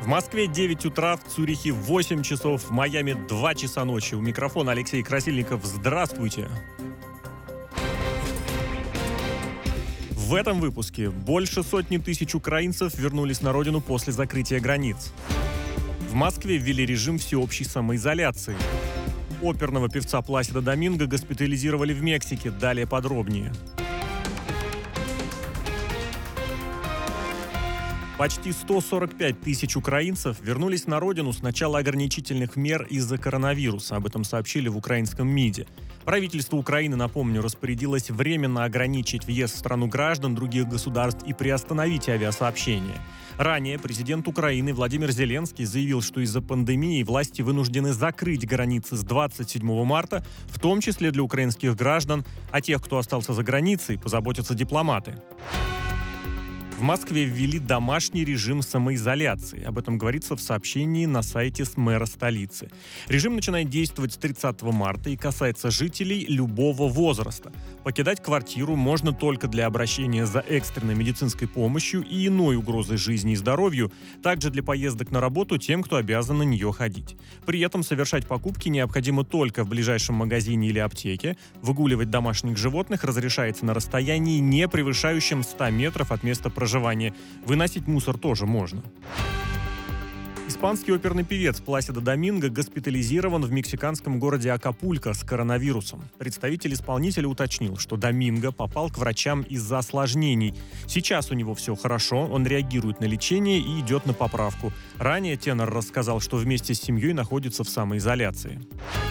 Москве 9 утра, в Цюрихе 8 часов, в Майами 2 часа ночи. У микрофона Алексей Красильников. Здравствуйте! В этом выпуске больше сотни тысяч украинцев вернулись на родину после закрытия границ. В Москве ввели режим всеобщей самоизоляции. Оперного певца Пласидо Доминго госпитализировали в Мексике. Далее подробнее. Почти 145 тысяч украинцев вернулись на родину с начала ограничительных мер из-за коронавируса. Об этом сообщили в украинском МИДе. Правительство Украины, напомню, распорядилось временно ограничить въезд в страну граждан других государств и приостановить авиасообщение. Ранее президент Украины Владимир Зеленский заявил, что из-за пандемии власти вынуждены закрыть границы с 27 марта, в том числе для украинских граждан, а тех, кто остался за границей, позаботятся дипломаты. В Москве ввели домашний режим самоизоляции. Об этом говорится в сообщении на сайте мэра столицы. Режим начинает действовать с 30 марта и касается жителей любого возраста. Покидать квартиру можно только для обращения за экстренной медицинской помощью и иной угрозой жизни и здоровью, также для поездок на работу тем, кто обязан на нее ходить. При этом совершать покупки необходимо только в ближайшем магазине или аптеке. Выгуливать домашних животных разрешается на расстоянии, не превышающем 100 метров от места проживания. Выносить мусор тоже можно. Испанский оперный певец Пласидо Доминго госпитализирован в мексиканском городе Акапулько с коронавирусом. Представитель исполнителя уточнил, что Доминго попал к врачам из-за осложнений. Сейчас у него все хорошо, он реагирует на лечение и идет на поправку. Ранее тенор рассказал, что вместе с семьей находится в самоизоляции.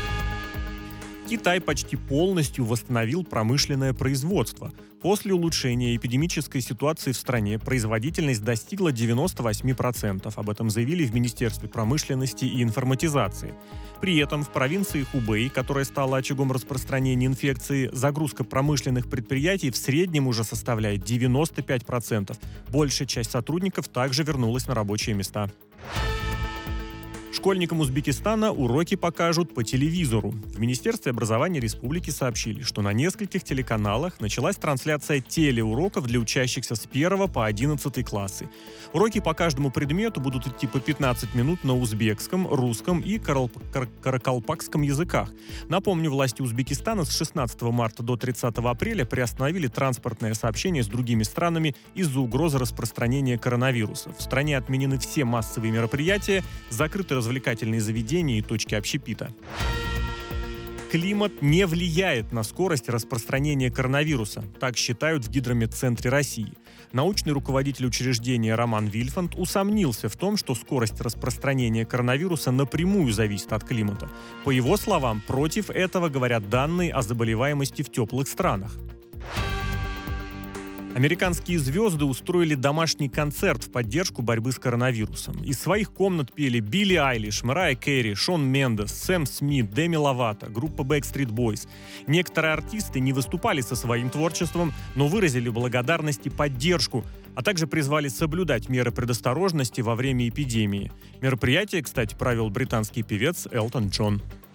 Китай почти полностью восстановил промышленное производство. После улучшения эпидемической ситуации в стране производительность достигла 98%. Об этом заявили в Министерстве промышленности и информатизации. При этом в провинции Хубэй, которая стала очагом распространения инфекции, загрузка промышленных предприятий в среднем уже составляет 95%. Большая часть сотрудников также вернулась на рабочие места. Школьникам Узбекистана уроки покажут по телевизору. В Министерстве образования республики сообщили, что на нескольких телеканалах началась трансляция телеуроков для учащихся с 1 по 11 классы. Уроки по каждому предмету будут идти по 15 минут на узбекском, русском и каракалпакском языках. Напомню, власти Узбекистана с 16 марта до 30 апреля приостановили транспортное сообщение с другими странами из-за угрозы распространения коронавируса. В стране отменены все массовые мероприятия, закрыты развлекательные заведения и точки общепита. Климат не влияет на скорость распространения коронавируса, так считают в Гидрометцентре России. Научный руководитель учреждения Роман Вильфанд усомнился в том, что скорость распространения коронавируса напрямую зависит от климата. По его словам, против этого говорят данные о заболеваемости в теплых странах. Американские звезды устроили домашний концерт в поддержку борьбы с коронавирусом. Из своих комнат пели Билли Айлиш, Марайя Кэрри, Шон Мендес, Сэм Смит, Деми Ловато, группа Backstreet Boys. Некоторые артисты не выступали со своим творчеством, но выразили благодарность и поддержку, а также призвали соблюдать меры предосторожности во время эпидемии. Мероприятие, кстати, провел британский певец Элтон Джон.